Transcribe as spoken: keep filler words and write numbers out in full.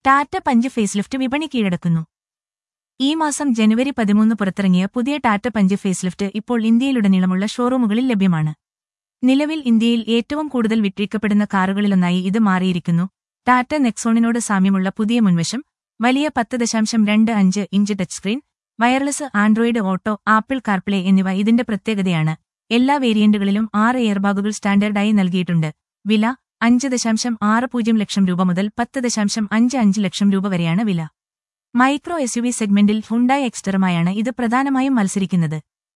Tata punch facelift വിപണി കീഴടക്കുന്നു. ഈ മാസം ജനുവരി പതിമൂന്ന് പുറത്തിറങ്ങിയ പുതിയ ടാറ്റ പഞ്ച് ഫേസ്ലിഫ്റ്റ് ഇപ്പോൾ ഇന്ത്യയിലുടനീളമുള്ള ഷോറൂമുകളിൽ ലഭ്യമാണ്. നിലവിൽ ഇന്ത്യയിൽ ഏറ്റവും കൂടുതൽ വിറ്റഴിക്കപ്പെടുന്ന കാറുകളിലൊന്നായി ഇത് മാറിയിരിക്കുന്നു. ടാറ്റ നെക്സോണിനോട് സാമ്യമുള്ള പുതിയ മുൻവശം, വലിയ പത്ത് ദശാംശം രണ്ട് അഞ്ച് inch touch screen, wireless android auto, Apple CarPlay എന്നിവ ഇതിന്റെ പ്രത്യേകതയാണ്. എല്ലാ വേരിയന്റുകളിലും ആറ് എയർബാഗുകൾ സ്റ്റാൻഡേർഡായി നൽകിയിട്ടുണ്ട്. വില അഞ്ച് ദശാംശം ആറ് പൂജ്യം ലക്ഷം രൂപ മുതൽ പത്ത് ദശാംശം അഞ്ച് അഞ്ച് ലക്ഷം രൂപ വരെയാണ് വില. മൈക്രോ എസ്യുവി സെഗ്മെന്റിൽ ഹുണ്ടായി എക്സ്റ്ററുമായാണ് ഇത് പ്രധാനമായും മത്സരിക്കുന്നത്.